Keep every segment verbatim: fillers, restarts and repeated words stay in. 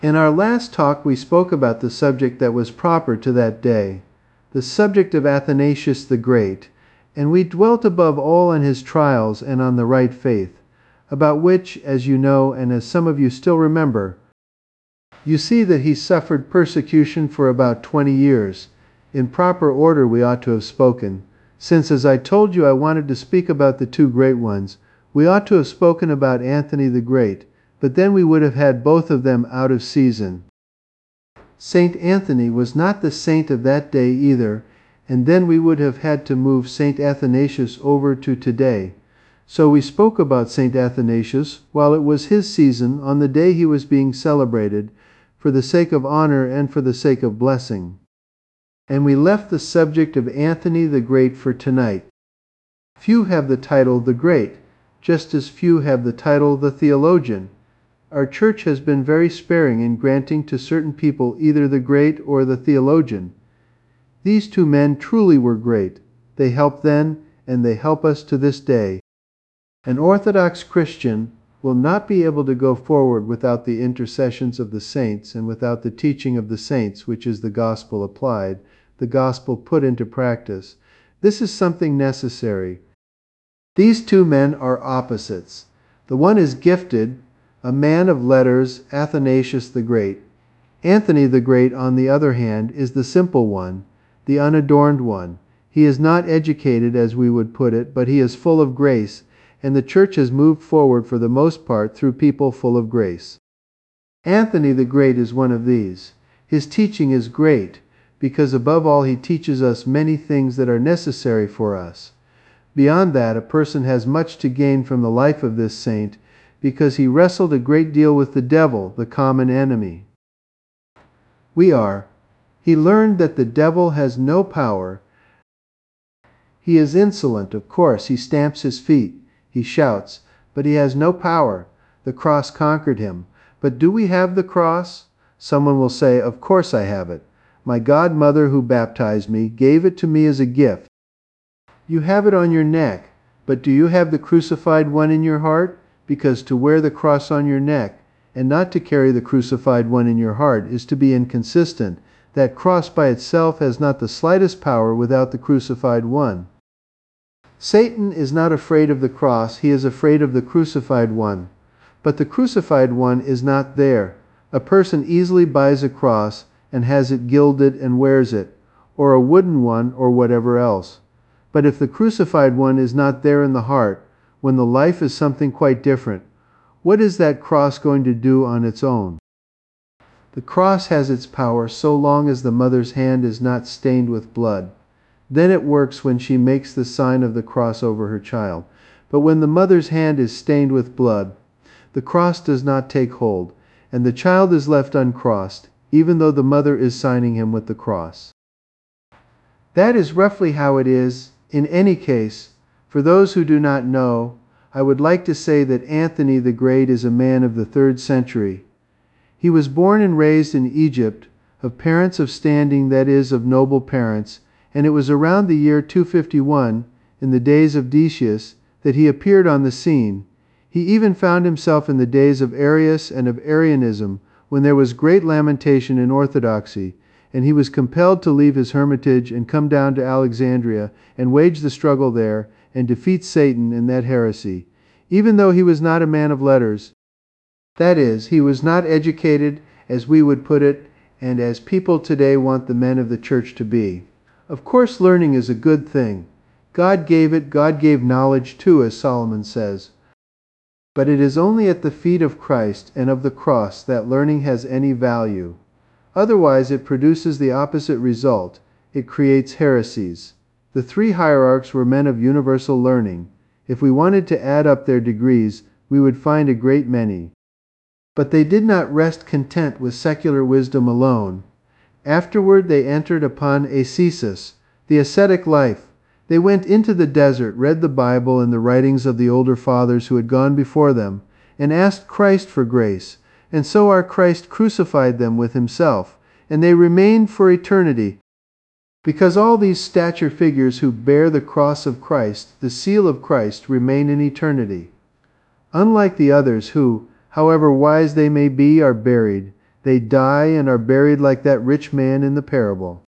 In our last talk we spoke about the subject that was proper to that day, the subject of Athanasius the Great, and we dwelt above all on his trials and on the right faith, about which, as you know and as some of you still remember, you see that he suffered persecution for about twenty years. In proper order we ought to have spoken, since as I told you I wanted to speak about the two great ones, we ought to have spoken about Anthony the Great, but then we would have had both of them out of season. Saint Anthony was not the saint of that day either, and then we would have had to move Saint Athanasius over to today. So we spoke about Saint Athanasius while it was his season on the day he was being celebrated, for the sake of honor and for the sake of blessing. And we left the subject of Anthony the Great for tonight. Few have the title the Great, just as few have the title the Theologian. Our church has been very sparing in granting to certain people either the Great or the Theologian. These two men truly were great. They helped then, and they help us to this day. An Orthodox Christian will not be able to go forward without the intercessions of the saints and without the teaching of the saints, which is the gospel applied, the gospel put into practice. This is something necessary. These two men are opposites. The one is gifted, a man of letters, Athanasius the Great. Anthony the Great, on the other hand, is the simple one, the unadorned one. He is not educated, as we would put it, but he is full of grace, and the church has moved forward for the most part through people full of grace. Anthony the Great is one of these. His teaching is great, because above all he teaches us many things that are necessary for us. Beyond that, a person has much to gain from the life of this saint, because he wrestled a great deal with the devil, the common enemy. We are. He learned that the devil has no power. He is insolent, of course. He stamps his feet. He shouts, but he has no power. The cross conquered him. But do we have the cross? Someone will say, of course I have it. My godmother who baptized me gave it to me as a gift. You have it on your neck, but do you have the crucified one in your heart? Because to wear the cross on your neck and not to carry the crucified one in your heart is to be inconsistent. That cross by itself has not the slightest power without the crucified one. Satan is not afraid of the cross, he is afraid of the crucified one. But the crucified one is not there. A person easily buys a cross and has it gilded and wears it, or a wooden one or whatever else. But if the crucified one is not there in the heart, when the life is something quite different, what is that cross going to do on its own? The cross has its power so long as the mother's hand is not stained with blood. Then it works when she makes the sign of the cross over her child. But when the mother's hand is stained with blood, the cross does not take hold, and the child is left uncrossed, even though the mother is signing him with the cross. That is roughly how it is. In any case, for those who do not know, I would like to say that Anthony the Great is a man of the third century. He was born and raised in Egypt, of parents of standing, that is, of noble parents, and it was around the year two fifty-one, in the days of Decius, that he appeared on the scene. He even found himself in the days of Arius and of Arianism, when there was great lamentation in orthodoxy, and he was compelled to leave his hermitage and come down to Alexandria and wage the struggle there and defeat Satan in that heresy, even though he was not a man of letters. That is, he was not educated, as we would put it, and as people today want the men of the church to be. Of course, learning is a good thing. God gave it, God gave knowledge too, as Solomon says. But it is only at the feet of Christ and of the cross that learning has any value. Otherwise it produces the opposite result. It creates heresies. The three hierarchs were men of universal learning. If we wanted to add up their degrees, we would find a great many. But they did not rest content with secular wisdom alone. Afterward they entered upon ascesis, the ascetic life. They went into the desert, read the Bible and the writings of the older fathers who had gone before them, and asked Christ for grace, and so our Christ crucified them with himself, and they remained for eternity. Because all these stature figures who bear the cross of Christ, the seal of Christ, remain in eternity. Unlike the others who, however wise they may be, are buried, They die and are buried like that rich man in the parable.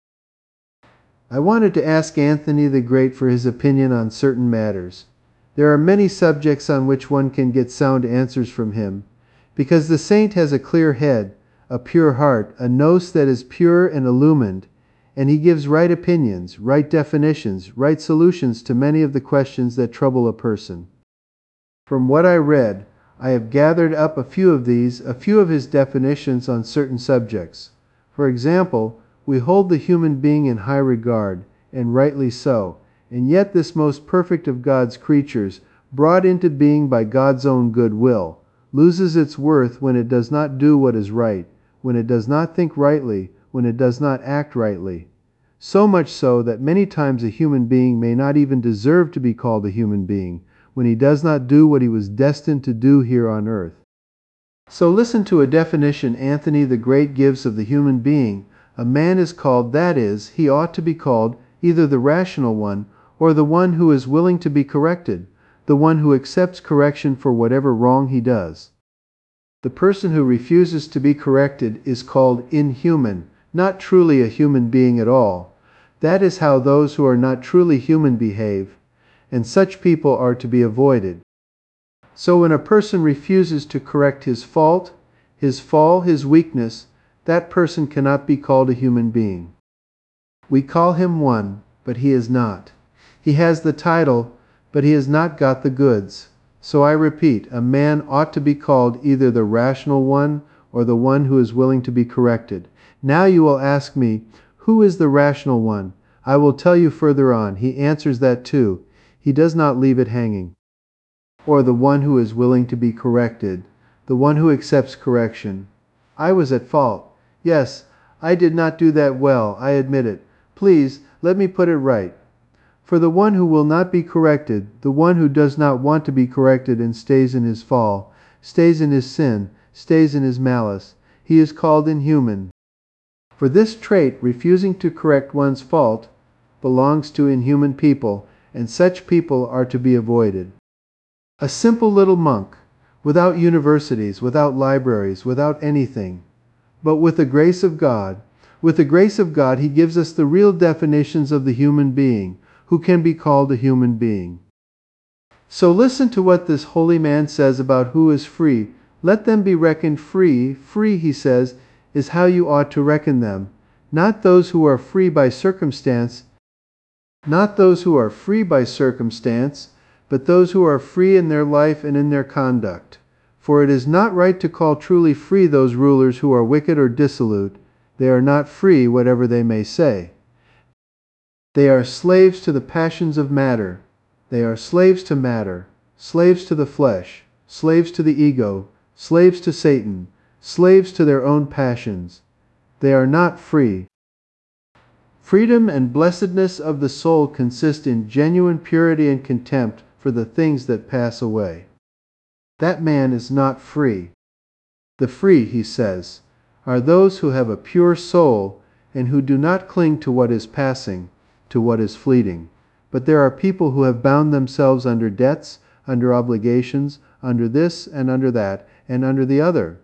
I wanted to ask Anthony the Great for his opinion on certain matters. There are many subjects on which one can get sound answers from him, because the saint has a clear head, a pure heart, a nous that is pure and illumined, and he gives right opinions, right definitions, right solutions to many of the questions that trouble a person. From what I read, I have gathered up a few of these, a few of his definitions on certain subjects. For example, we hold the human being in high regard, and rightly so, and yet this most perfect of God's creatures, brought into being by God's own good will, loses its worth when it does not do what is right, when it does not think rightly, when it does not act rightly. So much so that many times a human being may not even deserve to be called a human being, when he does not do what he was destined to do here on earth. So listen to a definition Anthony the Great gives of the human being. A man is called, that is, he ought to be called, either the rational one, or the one who is willing to be corrected, the one who accepts correction for whatever wrong he does. The person who refuses to be corrected is called inhuman, not truly a human being at all. That is how those who are not truly human behave, and such people are to be avoided. So when a person refuses to correct his fault, his fall, his weakness, that person cannot be called a human being. We call him one, but he is not. He has the title, but he has not got the goods. So I repeat, a man ought to be called either the rational one or the one who is willing to be corrected. Now you will ask me, who is the rational one? I will tell you further on. He answers that too. He does not leave it hanging. Or the one who is willing to be corrected, the one who accepts correction. I was at fault. Yes, I did not do that well, I admit it. Please, let me put it right. For the one who will not be corrected, the one who does not want to be corrected and stays in his fall, stays in his sin, stays in his malice, he is called inhuman. For this trait, refusing to correct one's fault, belongs to inhuman people, and such people are to be avoided. A simple little monk, without universities, without libraries, without anything, but with the grace of God, with the grace of God he gives us the real definitions of the human being, who can be called a human being. So listen to what this holy man says about who is free. Let them be reckoned free. Free, he says, is how you ought to reckon them, not those who are free by circumstance, not those who are free by circumstance, but those who are free in their life and in their conduct. For it is not right to call truly free those rulers who are wicked or dissolute. They are not free, whatever they may say. They are slaves to the passions of matter. They are slaves to matter, slaves to the flesh, slaves to the ego, slaves to Satan, slaves to their own passions. They are not free. Freedom and blessedness of the soul consist in genuine purity and contempt for the things that pass away. That man is not free. The free, he says, are those who have a pure soul and who do not cling to what is passing, to what is fleeting. But there are people who have bound themselves under debts, under obligations, under this and under that, and under the other.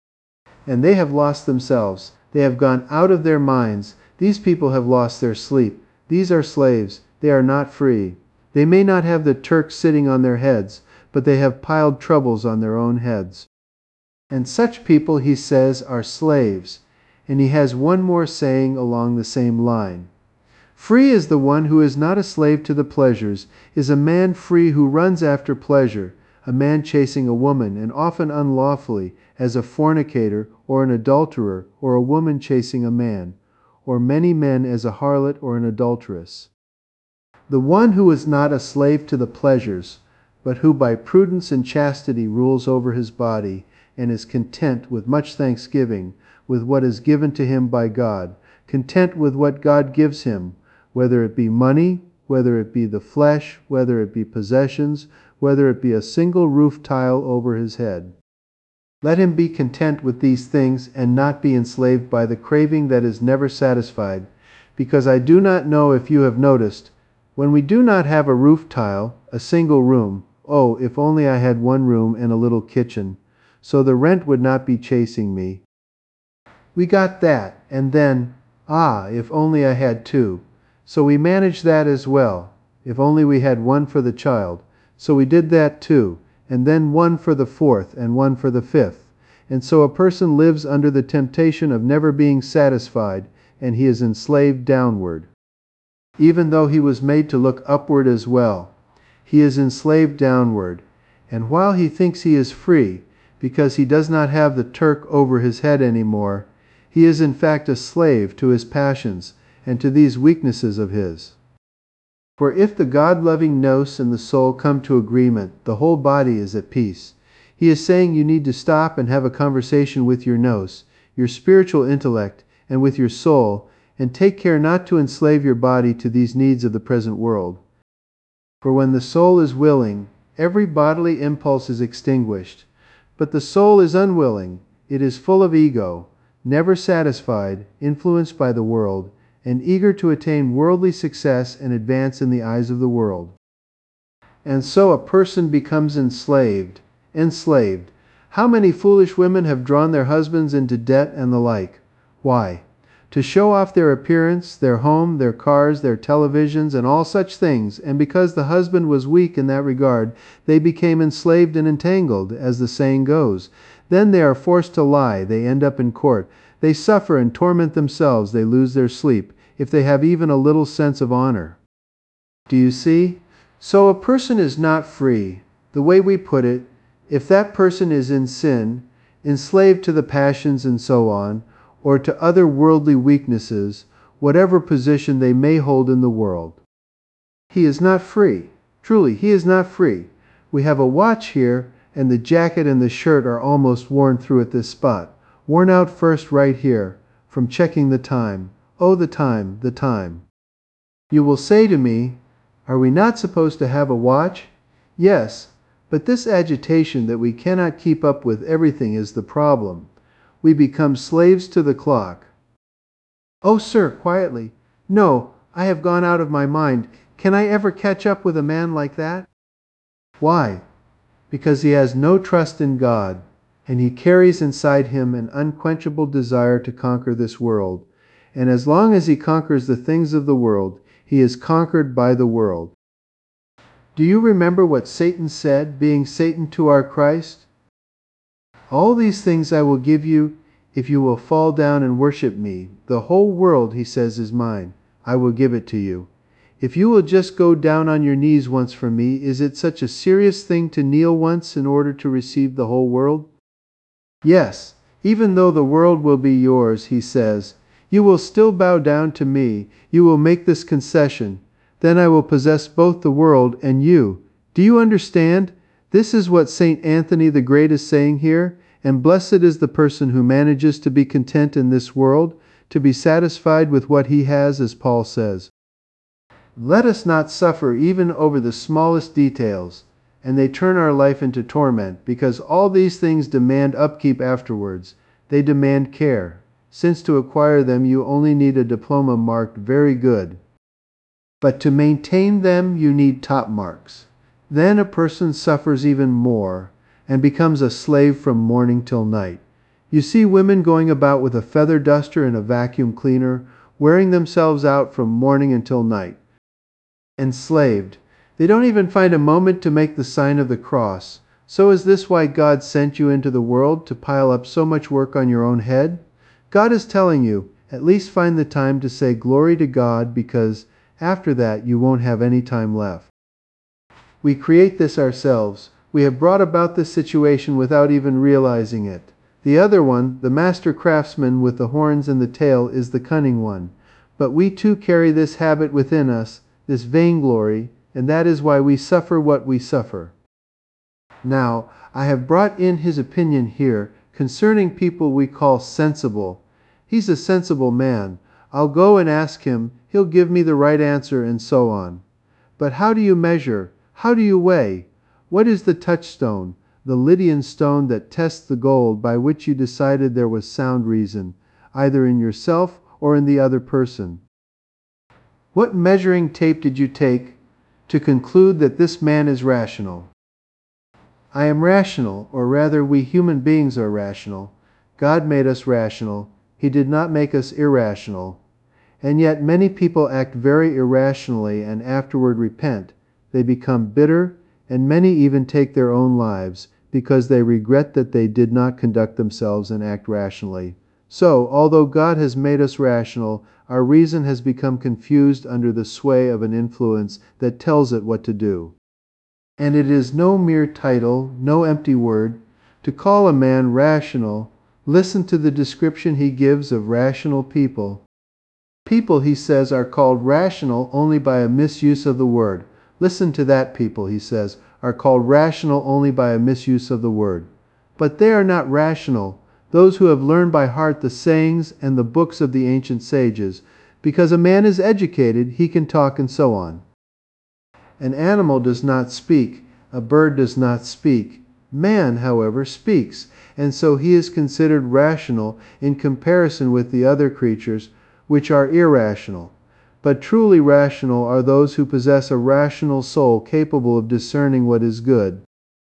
And they have lost themselves. They have gone out of their minds. These people have lost their sleep. These are slaves. They are not free. They may not have the Turk sitting on their heads, but they have piled troubles on their own heads. And such people, he says, are slaves. And he has one more saying along the same line. Free is the one who is not a slave to the pleasures, is a man free who runs after pleasure, a man chasing a woman, and often unlawfully, as a fornicator or an adulterer, or a woman chasing a man, or many men as a harlot or an adulteress. The one who is not a slave to the pleasures, but who by prudence and chastity rules over his body, and is content with much thanksgiving, with what is given to him by God, content with what God gives him, whether it be money, whether it be the flesh, whether it be possessions, whether it be a single roof tile over his head. Let him be content with these things and not be enslaved by the craving that is never satisfied, because I do not know if you have noticed, when we do not have a roof tile, a single room, oh, if only I had one room and a little kitchen, so the rent would not be chasing me. We got that, and then, ah, if only I had two. So we managed that as well. If only we had one for the child. So we did that too, and then one for the fourth, and one for the fifth. And so a person lives under the temptation of never being satisfied, and he is enslaved downward. Even though he was made to look upward as well, he is enslaved downward. And while he thinks he is free, because he does not have the Turk over his head anymore, he is in fact a slave to his passions and to these weaknesses of his. For if the God-loving nous and the soul come to agreement, the whole body is at peace. He is saying you need to stop and have a conversation with your nous, your spiritual intellect, and with your soul, and take care not to enslave your body to these needs of the present world. For when the soul is willing, every bodily impulse is extinguished. But the soul is unwilling, it is full of ego, never satisfied, influenced by the world, and eager to attain worldly success and advance in the eyes of the world. And so a person becomes enslaved, enslaved. How many foolish women have drawn their husbands into debt and the like? Why? To show off their appearance, their home, their cars, their televisions, and all such things, and because the husband was weak in that regard, they became enslaved and entangled, as the saying goes. Then they are forced to lie, they end up in court. They suffer and torment themselves, they lose their sleep, if they have even a little sense of honor. Do you see? So a person is not free. The way we put it, if that person is in sin, enslaved to the passions and so on, or to other worldly weaknesses, whatever position they may hold in the world. He is not free. Truly, he is not free. We have a watch here, and the jacket and the shirt are almost worn through at this spot. Worn out first right here, from checking the time. Oh, the time, the time. You will say to me, are we not supposed to have a watch? Yes, but this agitation that we cannot keep up with everything is the problem. We become slaves to the clock. Oh, sir, quietly. No, I have gone out of my mind. Can I ever catch up with a man like that? Why? Because he has no trust in God, and he carries inside him an unquenchable desire to conquer this world. And as long as he conquers the things of the world, he is conquered by the world. Do you remember what Satan said, being Satan to our Christ? All these things I will give you if you will fall down and worship me. The whole world, he says, is mine. I will give it to you. If you will just go down on your knees once for me, is it such a serious thing to kneel once in order to receive the whole world? Yes, even though the world will be yours, he says, you will still bow down to me. You will make this concession. Then I will possess both the world and you. Do you understand? This is what Saint Anthony the Great is saying here. And blessed is the person who manages to be content in this world, to be satisfied with what he has, as Paul says. Let us not suffer even over the smallest details, and they turn our life into torment, because all these things demand upkeep afterwards. They demand care, since to acquire them you only need a diploma marked very good. But to maintain them you need top marks. Then a person suffers even more, and becomes a slave from morning till night. You see women going about with a feather duster and a vacuum cleaner, wearing themselves out from morning until night. Enslaved. They don't even find a moment to make the sign of the cross. So is this why God sent you into the world, to pile up so much work on your own head? God is telling you, at least find the time to say glory to God, because after that you won't have any time left. We create this ourselves. We have brought about this situation without even realizing it. The other one, the master craftsman with the horns and the tail, is the cunning one. But we too carry this habit within us, this vainglory, and that is why we suffer what we suffer. Now, I have brought in his opinion here concerning people we call sensible. He's a sensible man. I'll go and ask him, he'll give me the right answer, and so on. But how do you measure? How do you weigh? What is the touchstone, the Lydian stone that tests the gold, by which you decided there was sound reason, either in yourself or in the other person? What measuring tape did you take to conclude that this man is rational? I am rational, or rather we human beings are rational. God made us rational. He did not make us irrational. And yet many people act very irrationally and afterward repent. They become bitter, and many even take their own lives, because they regret that they did not conduct themselves and act rationally. So, although God has made us rational, our reason has become confused under the sway of an influence that tells it what to do. And it is no mere title, no empty word, to call a man rational. Listen to the description he gives of rational people. People, he says, are called rational only by a misuse of the word. Listen to that, people, he says, are called rational only by a misuse of the word. But they are not rational, those who have learned by heart the sayings and the books of the ancient sages. Because a man is educated, he can talk and so on. An animal does not speak, a bird does not speak. Man, however, speaks, and so he is considered rational in comparison with the other creatures, which are irrational. But truly rational are those who possess a rational soul capable of discerning what is good.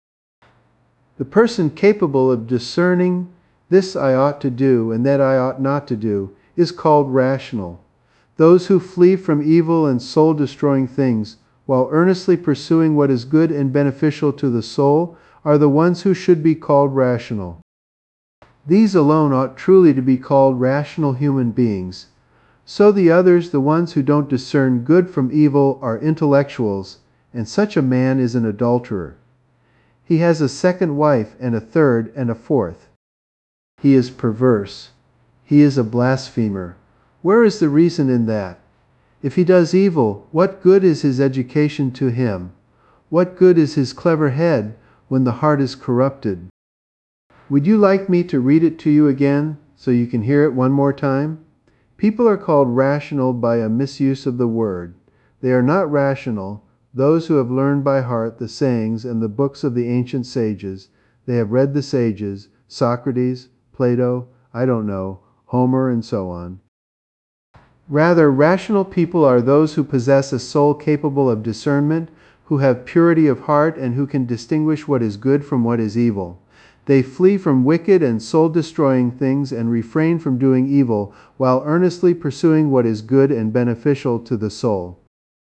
The person capable of discerning, this I ought to do and that I ought not to do, is called rational. Those who flee from evil and soul-destroying things, while earnestly pursuing what is good and beneficial to the soul, are the ones who should be called rational. These alone ought truly to be called rational human beings. So the others, the ones who don't discern good from evil, are intellectuals, and such a man is an adulterer. He has a second wife, and a third, and a fourth. He is perverse. He is a blasphemer. Where is the reason in that? If he does evil, what good is his education to him? What good is his clever head when the heart is corrupted? Would you like me to read it to you again, so you can hear it one more time? People are called rational by a misuse of the word. They are not rational, those who have learned by heart the sayings and the books of the ancient sages. They have read the sages, Socrates, Plato, I don't know, Homer, and so on. Rather, rational people are those who possess a soul capable of discernment, who have purity of heart, and who can distinguish what is good from what is evil. They flee from wicked and soul-destroying things and refrain from doing evil, while earnestly pursuing what is good and beneficial to the soul.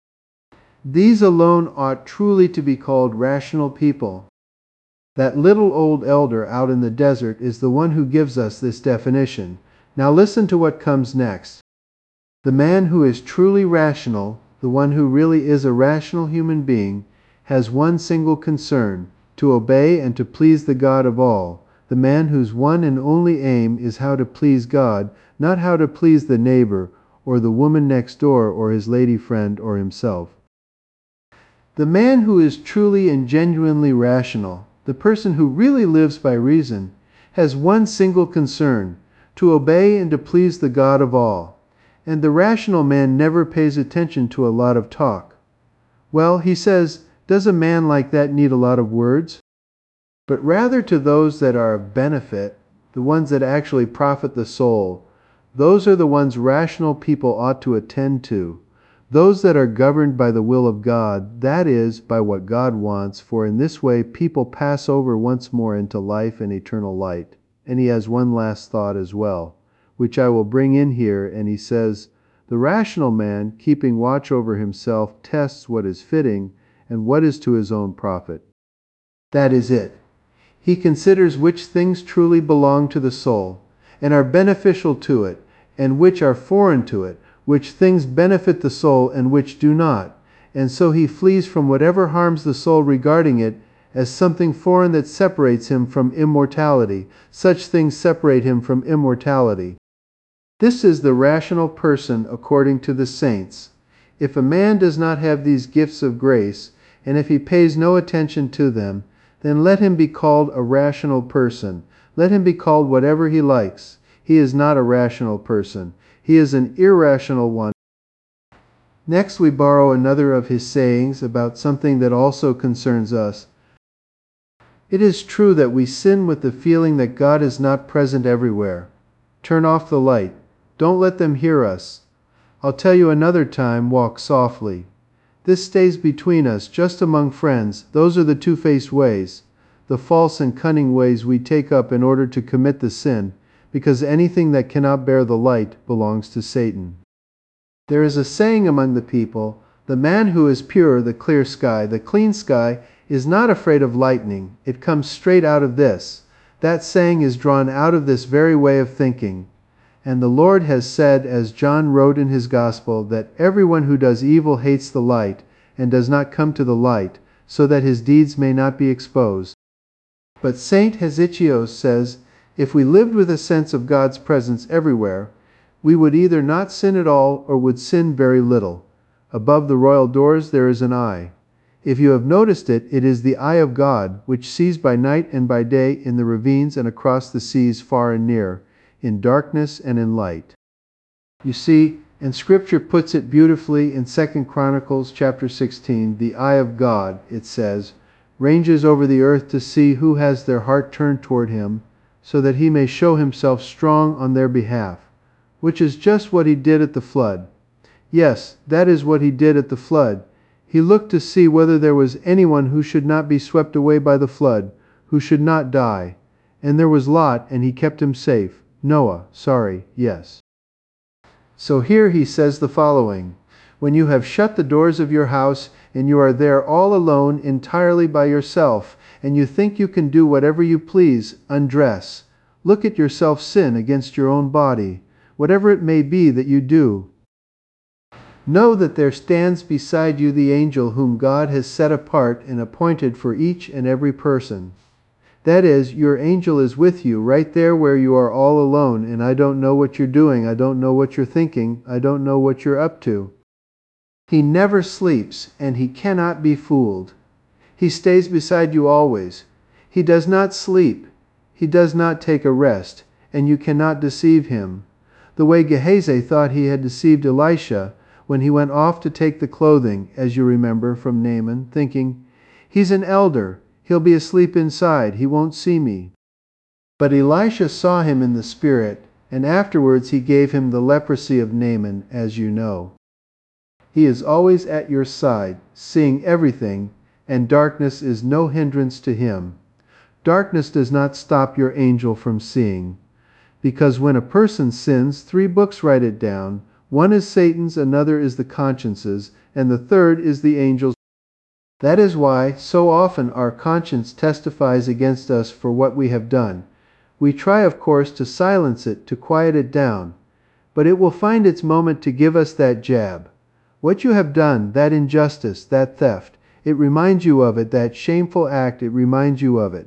These alone ought truly to be called rational people. That little old elder out in the desert is the one who gives us this definition. Now listen to what comes next. The man who is truly rational, the one who really is a rational human being, has one single concern: to obey and to please the God of all. The man whose one and only aim is how to please God, not how to please the neighbor, or the woman next door, or his lady friend, or himself. The man who is truly and genuinely rational, the person who really lives by reason, has one single concern: to obey and to please the God of all. And the rational man never pays attention to a lot of talk. Well, he says, does a man like that need a lot of words? But rather to those that are of benefit, the ones that actually profit the soul, those are the ones rational people ought to attend to. Those that are governed by the will of God, that is, by what God wants, for in this way people pass over once more into life and eternal light. And he has one last thought as well, which I will bring in here, and he says, the rational man, keeping watch over himself, tests what is fitting and what is to his own profit. That is it. He considers which things truly belong to the soul, and are beneficial to it, and which are foreign to it, which things benefit the soul and which do not, and so he flees from whatever harms the soul regarding it as something foreign that separates him from immortality. Such things separate him from immortality. This is the rational person according to the saints. If a man does not have these gifts of grace, and if he pays no attention to them, then let him be called a rational person. Let him be called whatever he likes. He is not a rational person. He is an irrational one. Next we borrow another of his sayings about something that also concerns us. It is true that we sin with the feeling that God is not present everywhere. Turn off the light. Don't let them hear us. I'll tell you another time, walk softly. This stays between us, just among friends. Those are the two-faced ways, the false and cunning ways we take up in order to commit the sin. because anything that cannot bear the light belongs to Satan. There is a saying among the people, "The man who is pure, the clear sky, the clean sky, is not afraid of lightning. It comes straight out of this." That saying is drawn out of this very way of thinking. And the Lord has said, as John wrote in his Gospel, that everyone who does evil hates the light, and does not come to the light, so that his deeds may not be exposed. But Saint Hesychios says, if we lived with a sense of God's presence everywhere, we would either not sin at all or would sin very little. Above the royal doors there is an eye. If you have noticed it, it is the eye of God, which sees by night and by day in the ravines and across the seas far and near, in darkness and in light. You see, and Scripture puts it beautifully in Second Chronicles chapter sixteen, the eye of God, it says, ranges over the earth to see who has their heart turned toward him, so that he may show himself strong on their behalf, which is just what he did at the flood. Yes, that is what he did at the flood. He looked to see whether there was anyone who should not be swept away by the flood, who should not die. And there was Lot, and he kept him safe. Noah, sorry, yes. So here he says the following, when you have shut the doors of your house, and you are there all alone entirely by yourself, and you think you can do whatever you please, undress. Look at yourself sin against your own body, whatever it may be that you do. Know that there stands beside you the angel whom God has set apart and appointed for each and every person. That is, your angel is with you right there where you are all alone, and I don't know what you're doing, I don't know what you're thinking, I don't know what you're up to. He never sleeps, and he cannot be fooled. He stays beside you always. He does not sleep. He does not take a rest, and you cannot deceive him. The way Gehazi thought he had deceived Elisha when he went off to take the clothing, as you remember from Naaman, thinking, he's an elder, he'll be asleep inside, he won't see me. But Elisha saw him in the spirit, and afterwards he gave him the leprosy of Naaman, as you know. He is always at your side, seeing everything, and darkness is no hindrance to him. Darkness does not stop your angel from seeing. Because when a person sins, three books write it down. One is Satan's, another is the conscience's, and the third is the angel's. That is why so often our conscience testifies against us for what we have done. We try, of course, to silence it, to quiet it down. But it will find its moment to give us that jab. What you have done, that injustice, that theft, it reminds you of it, that shameful act, it reminds you of it.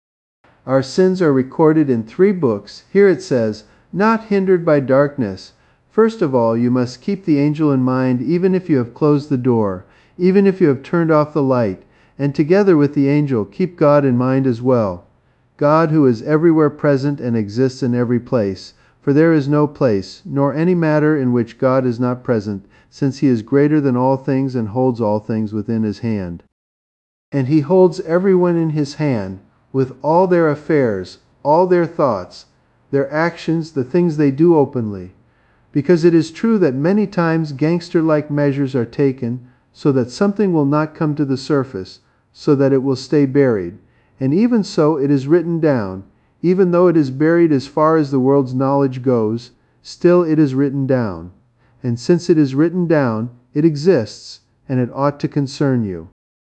Our sins are recorded in three books. Here it says, not hindered by darkness. First of all, you must keep the angel in mind even if you have closed the door, even if you have turned off the light, and together with the angel, keep God in mind as well. God who is everywhere present and exists in every place, for there is no place, nor any matter in which God is not present, since he is greater than all things and holds all things within his hand. And he holds everyone in his hand, with all their affairs, all their thoughts, their actions, the things they do openly. Because it is true that many times gangster-like measures are taken so that something will not come to the surface, so that it will stay buried. And even so it is written down, even though it is buried as far as the world's knowledge goes, still it is written down. And since it is written down, it exists, and it ought to concern you.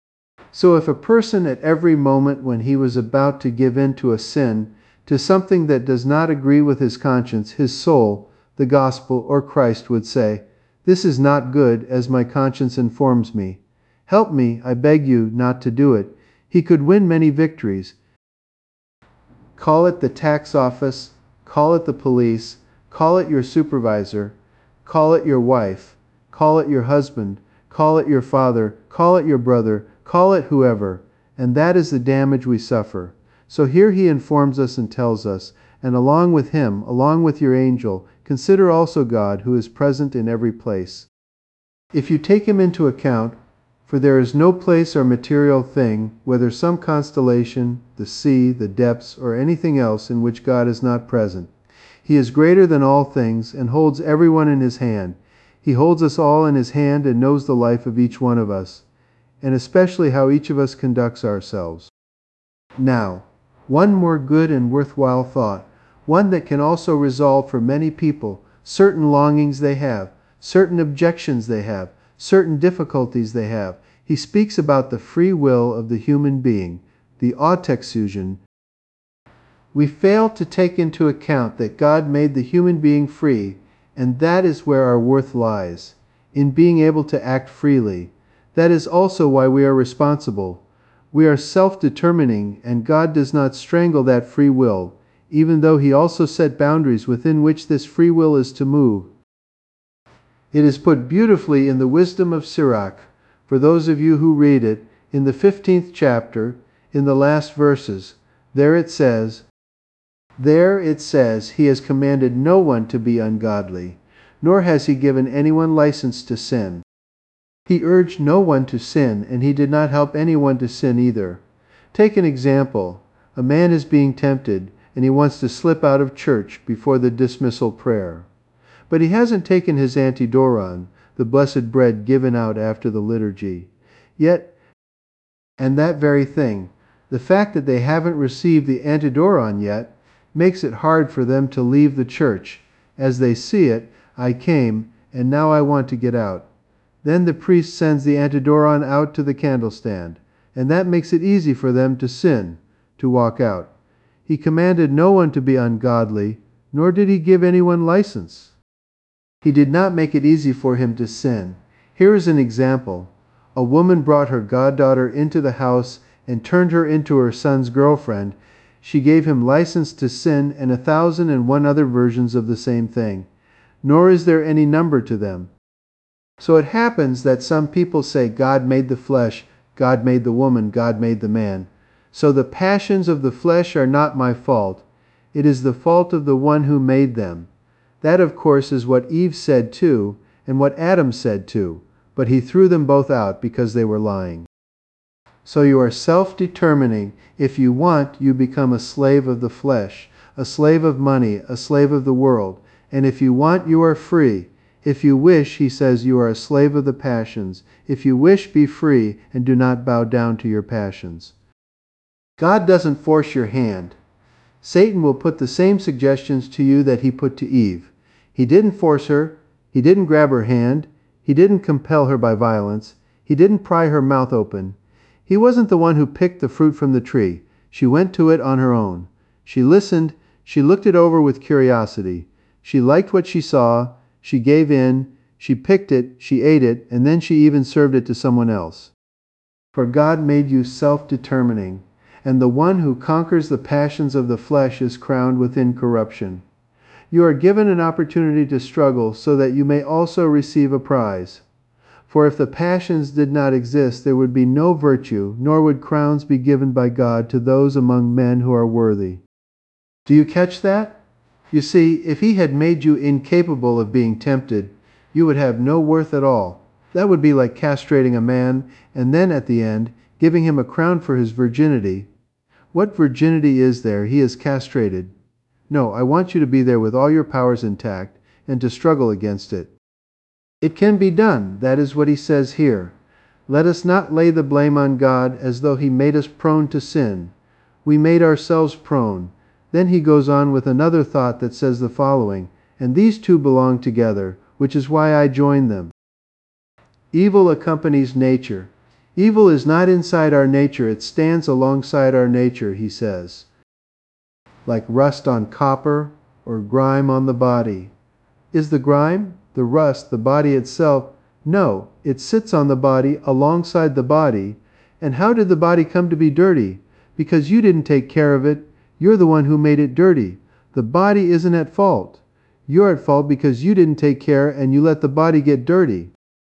So if a person at every moment when he was about to give in to a sin, to something that does not agree with his conscience, his soul, the gospel, or Christ would say, this is not good, as my conscience informs me. Help me, I beg you, not to do it. He could win many victories. Call it the tax office, call it the police, call it your supervisor, call it your wife, call it your husband, call it your father, call it your brother, call it whoever, and that is the damage we suffer. So here he informs us and tells us, and along with him, along with your angel, consider also God, who is present in every place. If you take him into account, for there is no place or material thing, whether some constellation, the sea, the depths, or anything else in which God is not present. He is greater than all things, and holds everyone in his hand. He holds us all in his hand and knows the life of each one of us, and especially how each of us conducts ourselves. Now, one more good and worthwhile thought. one that can also resolve for many people certain longings they have, certain objections they have, certain difficulties they have. He speaks about the free will of the human being, the autoexousion. We fail to take into account that God made the human being free, and that is where our worth lies, in being able to act freely. That is also why we are responsible. We are self-determining, and God does not strangle that free will, even though He also set boundaries within which this free will is to move. It is put beautifully in the Wisdom of Sirach, for those of you who read it, in the fifteenth chapter, in the last verses. There it says, There it says, He has commanded no one to be ungodly, nor has He given anyone license to sin. He urged no one to sin, and He did not help anyone to sin either. Take an example. A man is being tempted, and he wants to slip out of church before the dismissal prayer. But he hasn't taken his antidoron, the blessed bread given out after the liturgy. Yet, and that very thing, the fact that they haven't received the antidoron yet, makes it hard for them to leave the church. As they see it, I came, and now I want to get out. Then the priest sends the antidoron out to the candlestand, and that makes it easy for them to sin, to walk out. He commanded no one to be ungodly, nor did He give anyone license. He did not make it easy for him to sin. Here is an example. A woman brought her goddaughter into the house and turned her into her son's girlfriend. She gave him license to sin and a thousand and one other versions of the same thing. Nor is there any number to them. So it happens that some people say God made the flesh, God made the woman, God made the man. So the passions of the flesh are not my fault. It is the fault of the one who made them. That, of course, is what Eve said too, and what Adam said too, but he threw them both out because they were lying. So you are self-determining. If you want, you become a slave of the flesh, a slave of money, a slave of the world. And if you want, you are free. If you wish, he says, you are a slave of the passions. If you wish, be free, and do not bow down to your passions. God doesn't force your hand. Satan will put the same suggestions to you that he put to Eve. He didn't force her. He didn't grab her hand. He didn't compel her by violence. He didn't pry her mouth open. He wasn't the one who picked the fruit from the tree. She went to it on her own. She listened. She looked it over with curiosity. She liked what she saw. She gave in. She picked it. She ate it. And then she even served it to someone else. For God made you self-determining, and the one who conquers the passions of the flesh is crowned with incorruption. You are given an opportunity to struggle so that you may also receive a prize. For if the passions did not exist, there would be no virtue, nor would crowns be given by God to those among men who are worthy. Do you catch that? You see, if He had made you incapable of being tempted, you would have no worth at all. That would be like castrating a man, and then at the end, giving him a crown for his virginity. What virginity is there he is castrated? No, I want you to be there with all your powers intact, and to struggle against it. It can be done. That is what he says here. Let us not lay the blame on God as though He made us prone to sin. We made ourselves prone. Then he goes on with another thought that says the following, and these two belong together, which is why I joined them. Evil accompanies nature. Evil is not inside our nature, it stands alongside our nature, he says. Like rust on copper or grime on the body. Is the grime, the rust, the body itself? No, it sits on the body alongside the body. And how did the body come to be dirty? Because you didn't take care of it. You're the one who made it dirty. The body isn't at fault. You're at fault because you didn't take care and you let the body get dirty.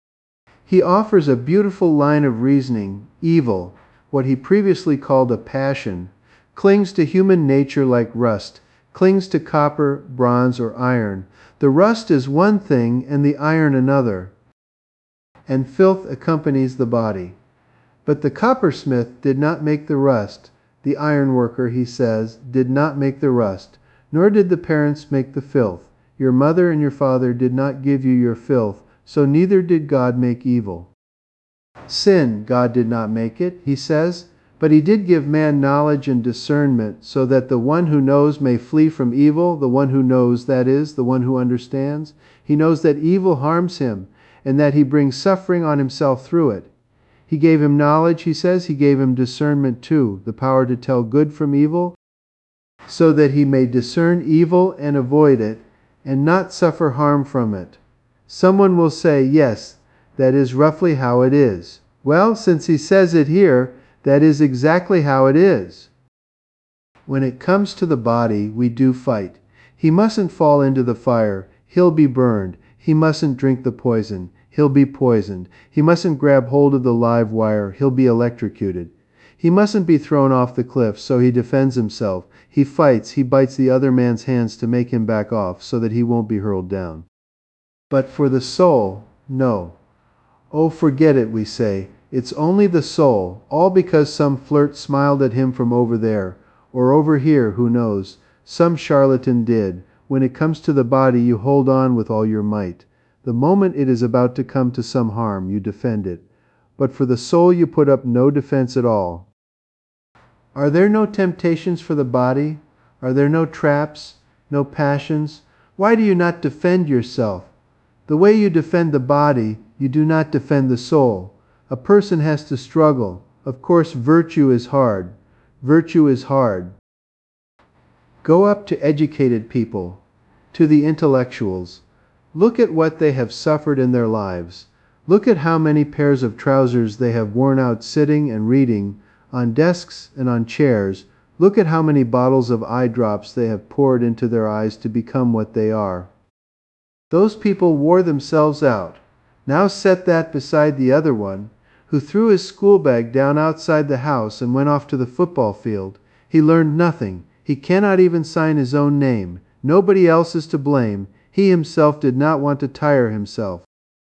He offers a beautiful line of reasoning. Evil, what he previously called a passion, clings to human nature like rust, clings to copper, bronze, or iron. The rust is one thing and the iron another. And filth accompanies the body. But the coppersmith did not make the rust. The ironworker, he says, did not make the rust, nor did the parents make the filth. Your mother and your father did not give you your filth, so neither did God make evil. Sin, God did not make it, he says, But he did give man knowledge and discernment, so that the one who knows may flee from evil, the one who knows, that is, the one who understands. He knows that evil harms him, and that he brings suffering on himself through it. He gave him knowledge, he says. He gave him discernment too, the power to tell good from evil, so that he may discern evil and avoid it, and not suffer harm from it. Someone will say, yes, that is roughly how it is. Well, since he says it here, that is exactly how it is. When it comes to the body, we do fight. He mustn't fall into the fire. He'll be burned. He mustn't drink the poison. He'll be poisoned. He mustn't grab hold of the live wire. He'll be electrocuted. He mustn't be thrown off the cliff, so he defends himself. He fights. He bites the other man's hands to make him back off, so that he won't be hurled down. But for the soul, no. Oh, forget it, we say. It's only the soul, all because some flirt smiled at him from over there, or over here, who knows. Some charlatan did. When it comes to the body, you hold on with all your might. The moment it is about to come to some harm, you defend it. But for the soul, you put up no defense at all. Are there no temptations for the body? Are there no traps? No passions? Why do you not defend yourself? The way you defend the body, you do not defend the soul. A person has to struggle. Of course, virtue is hard. Virtue is hard. Go up to educated people, to the intellectuals. Look at what they have suffered in their lives. Look at how many pairs of trousers they have worn out sitting and reading, on desks and on chairs. Look at how many bottles of eye drops they have poured into their eyes to become what they are. Those people wore themselves out. Now set that beside the other one, who threw his school bag down outside the house and went off to the football field. He learned nothing. He cannot even sign his own name. Nobody else is to blame. He himself did not want to tire himself.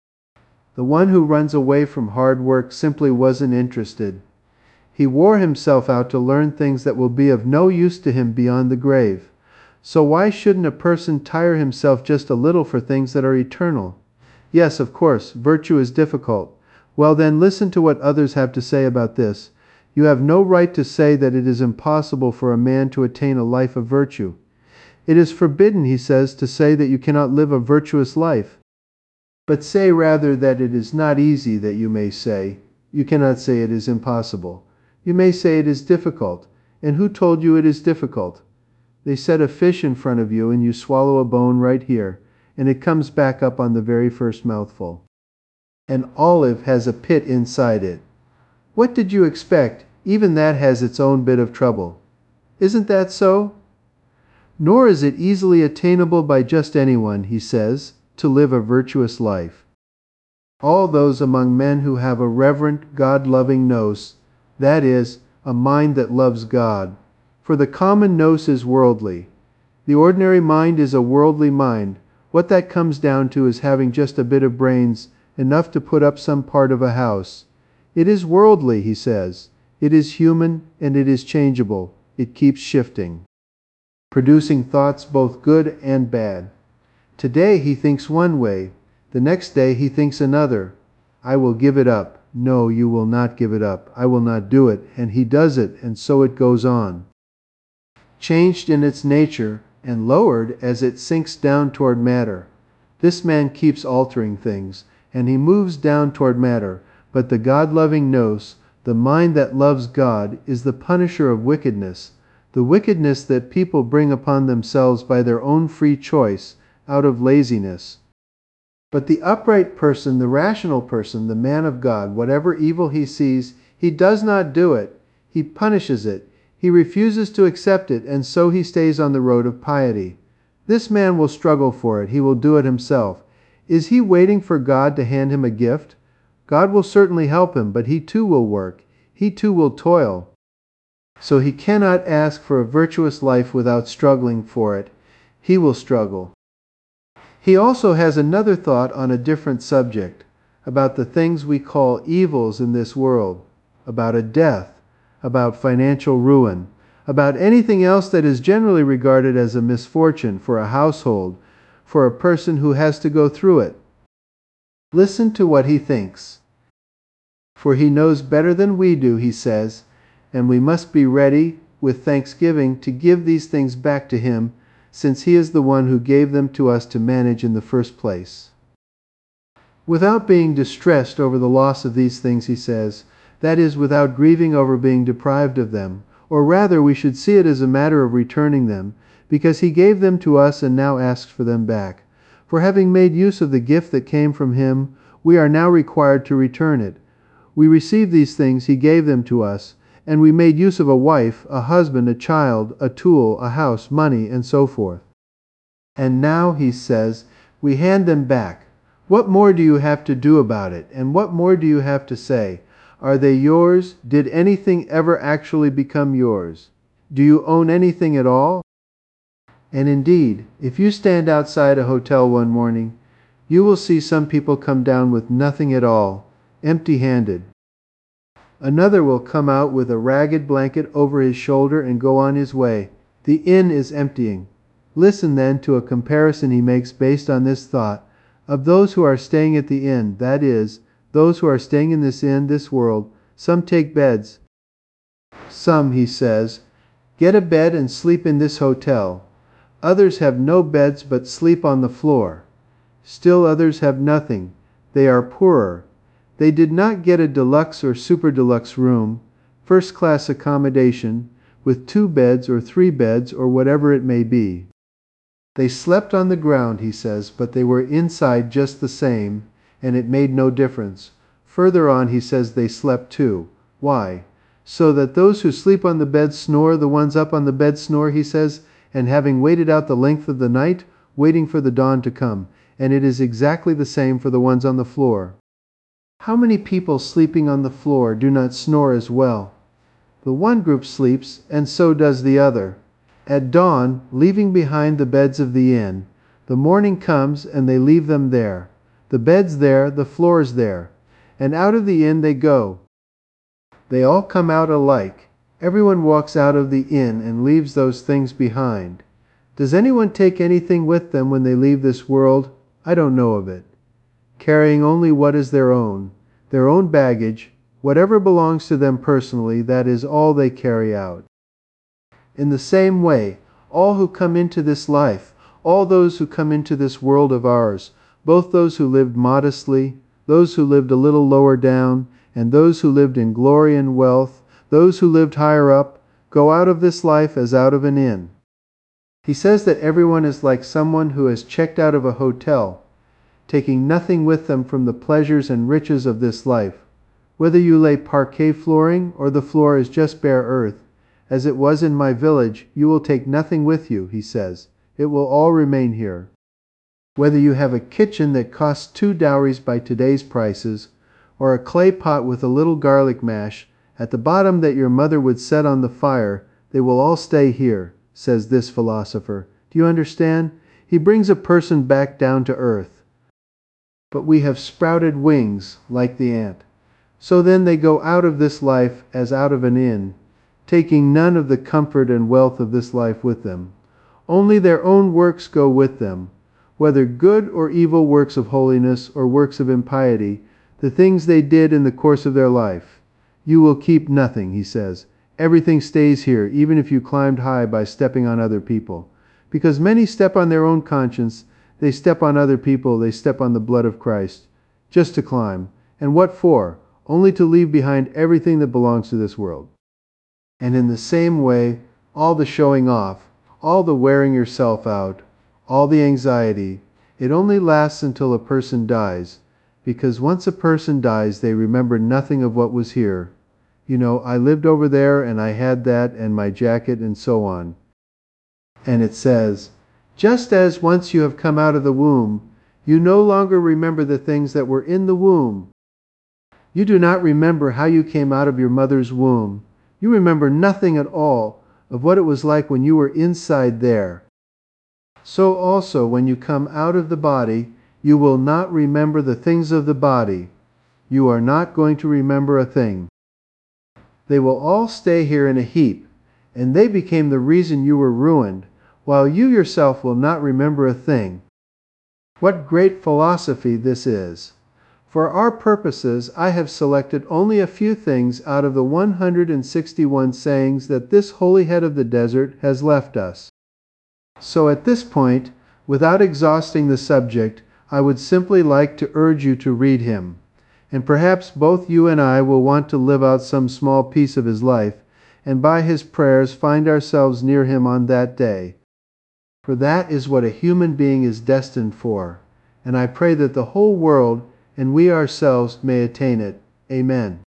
The one who runs away from hard work simply wasn't interested. He wore himself out to learn things that will be of no use to him beyond the grave. So why shouldn't a person tire himself just a little for things that are eternal? Yes, of course, virtue is difficult. Well then, listen to what others have to say about this. You have no right to say that it is impossible for a man to attain a life of virtue. It is forbidden, he says, to say that you cannot live a virtuous life. But say rather that it is not easy, that you may say. You cannot say it is impossible. You may say it is difficult. And who told you it is difficult? They set a fish in front of you and you swallow a bone right here, and it comes back up on the very first mouthful. An olive has a pit inside it. What did you expect? Even that has its own bit of trouble. Isn't that so? Nor is it easily attainable by just anyone, he says, to live a virtuous life. All those among men who have a reverent, God-loving nous, that is, a mind that loves God. For the common nous is worldly. The ordinary mind is a worldly mind. What that comes down to is having just a bit of brains, enough to put up some part of a house. It is worldly, he says. It is human, and it is changeable. It keeps shifting, producing thoughts both good and bad. Today he thinks one way. The next day he thinks another. I will give it up. No, you will not give it up. I will not do it. And he does it, and so it goes on. Changed in its nature, and lowered as it sinks down toward matter. This man keeps altering things, and he moves down toward matter, but the God-loving nous, the mind that loves God, is the punisher of wickedness, the wickedness that people bring upon themselves by their own free choice, out of laziness. But the upright person, the rational person, the man of God, whatever evil he sees, he does not do it. He punishes it. He refuses to accept it, and so he stays on the road of piety. This man will struggle for it. He will do it himself. Is he waiting for God to hand him a gift? God will certainly help him, but he too will work. He too will toil. So he cannot ask for a virtuous life without struggling for it. He will struggle. He also has another thought on a different subject, about the things we call evils in this world, about a death, about financial ruin, about anything else that is generally regarded as a misfortune for a household, for a person who has to go through it. Listen to what he thinks. For he knows better than we do, he says, and we must be ready with thanksgiving to give these things back to Him, since He is the one who gave them to us to manage in the first place. Without being distressed over the loss of these things, he says, that is, without grieving over being deprived of them, or rather we should see it as a matter of returning them, because He gave them to us and now asks for them back. For having made use of the gift that came from Him, we are now required to return it. We received these things, He gave them to us, and we made use of a wife, a husband, a child, a tool, a house, money, and so forth. And now, he says, we hand them back. What more do you have to do about it? And what more do you have to say? Are they yours? Did anything ever actually become yours? Do you own anything at all? And indeed, if you stand outside a hotel one morning, you will see some people come down with nothing at all, empty-handed. Another will come out with a ragged blanket over his shoulder and go on his way. The inn is emptying. Listen then to a comparison he makes based on this thought of those who are staying at the inn, that is, those who are staying in this inn, this world. Some take beds. Some, he says, get a bed and sleep in this hotel. Others have no beds but sleep on the floor. Still others have nothing. They are poorer. They did not get a deluxe or super deluxe room, first-class accommodation, with two beds or three beds or whatever it may be. They slept on the ground, he says, but they were inside just the same, and it made no difference. Further on, he says they slept too. Why? So that those who sleep on the bed snore, the ones up on the bed snore, he says, and having waited out the length of the night, waiting for the dawn to come. And it is exactly the same for the ones on the floor. How many people sleeping on the floor do not snore as well? The one group sleeps, and so does the other. At dawn, leaving behind the beds of the inn, the morning comes and they leave them there. The bed's there, the floor's there, and out of the inn they go. They all come out alike. Everyone walks out of the inn and leaves those things behind. Does anyone take anything with them when they leave this world? I don't know of it. Carrying only what is their own, their own baggage, whatever belongs to them personally, that is all they carry out. In the same way, all who come into this life, all those who come into this world of ours, both those who lived modestly, those who lived a little lower down, and those who lived in glory and wealth, those who lived higher up, go out of this life as out of an inn. He says that everyone is like someone who has checked out of a hotel, taking nothing with them from the pleasures and riches of this life. Whether you lay parquet flooring or the floor is just bare earth, as it was in my village, you will take nothing with you, he says. It will all remain here. Whether you have a kitchen that costs two dowries by today's prices, or a clay pot with a little garlic mash at the bottom that your mother would set on the fire, they will all stay here, says this philosopher. Do you understand? He brings a person back down to earth. But we have sprouted wings, like the ant. So then they go out of this life as out of an inn, taking none of the comfort and wealth of this life with them. Only their own works go with them, whether good or evil works of holiness or works of impiety, the things they did in the course of their life. You will keep nothing, he says. Everything stays here, even if you climbed high by stepping on other people. Because many step on their own conscience, they step on other people, they step on the blood of Christ, just to climb. And what for? Only to leave behind everything that belongs to this world. And in the same way, all the showing off, all the wearing yourself out, all the anxiety, it only lasts until a person dies, because once a person dies, they remember nothing of what was here. You know, I lived over there, and I had that, and my jacket, and so on. And it says, just as once you have come out of the womb, you no longer remember the things that were in the womb. You do not remember how you came out of your mother's womb. You remember nothing at all of what it was like when you were inside there. So also, when you come out of the body, you will not remember the things of the body. You are not going to remember a thing. They will all stay here in a heap, and they became the reason you were ruined, while you yourself will not remember a thing. What great philosophy this is! For our purposes, I have selected only a few things out of the one hundred sixty-one sayings that this holy head of the desert has left us. So at this point, without exhausting the subject, I would simply like to urge you to read him. And perhaps both you and I will want to live out some small piece of his life, and by his prayers find ourselves near him on that day. For that is what a human being is destined for, and I pray that the whole world and we ourselves may attain it. Amen.